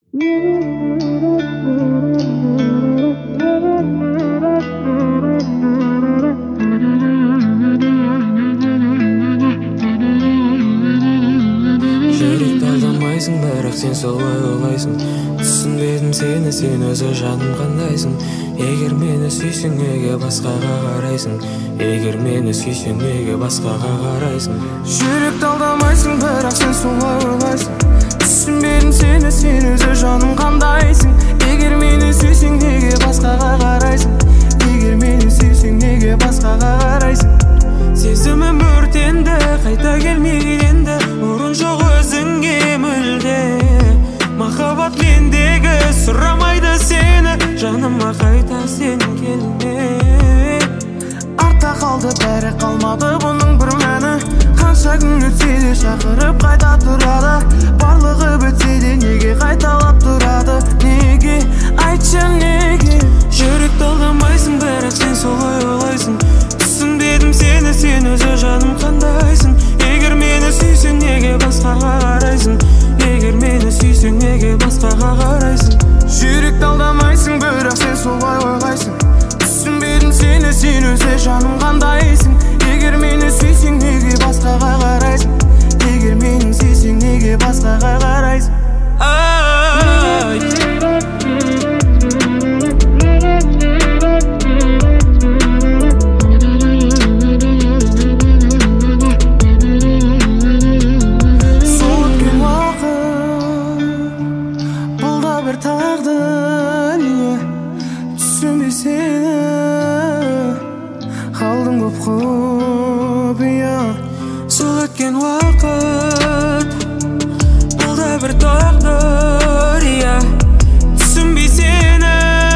Жүректі алдамайсың, бірақ сен солай ойлайсың. Түсінбедім сені, сен өзі жаным қандайсың. Егер мені сүйсең, неге басқаға қарайсың? Егер мені сүйсең, неге басқаға қарайсың? Жүректі алдамайсың, бірақ сен солай ойлайсың. Түсінбедім сені, сен өзі жаным қандайсың. Егер мені сүйсең, неге басқаға қарайсың? Егер мені сүйсең, неге басқаға қарайсың? Сезімім өртенді, қайта келмейді енді. Орын жоқ өзіңе мүлде. Махаббат мендегі сұрамайды сені. Жаныма қайта сен келме. Артта қалды, бәрі қалмады бұның бір мәні. Қанша күн өтсе де шақырып қайта тұрады. Барлығы бітсе де неге қайталап тұрады? Неге, айтшы неге? Жүректі алдамайсың, бірақ сен солай ойлайсың. Түсінбедім сені, сен өзі жаным қандайсың. Егер мені сүйсең, неге басқаға қарайсың? Егер мені сүйсең, неге басқаға қарайсың? Жүректі алдамайсың, бірақ сен солай ойлайсың. Түсінбедім сені, сен өзі жаным қандайсың. Егер мені сүйсең, неге басқаға қарайсың? Егер мені сүйсең, неге басқаға қарайсың? Сол өткен уақыт, бұл да бір тағдыр. Түсінбей сені қалдым көп құпия. Сол өткен уақыт, бұл да бір тағдыр, түсінбей сені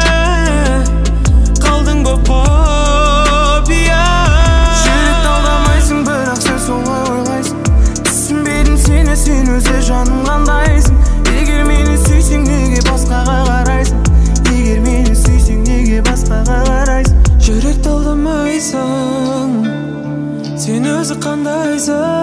қалдың боп құпия. Жүректі алдамайсың, бірақ сен солай ойлайсың. Түсінбедім сені, сен өзі жаным қандайсың. Егер мені сүйсең, неге басқаға қарайсың? Егер мені сүйсең, неге басқаға қарайсың? Жүректі алдамайсың, сен өзі қандайсың?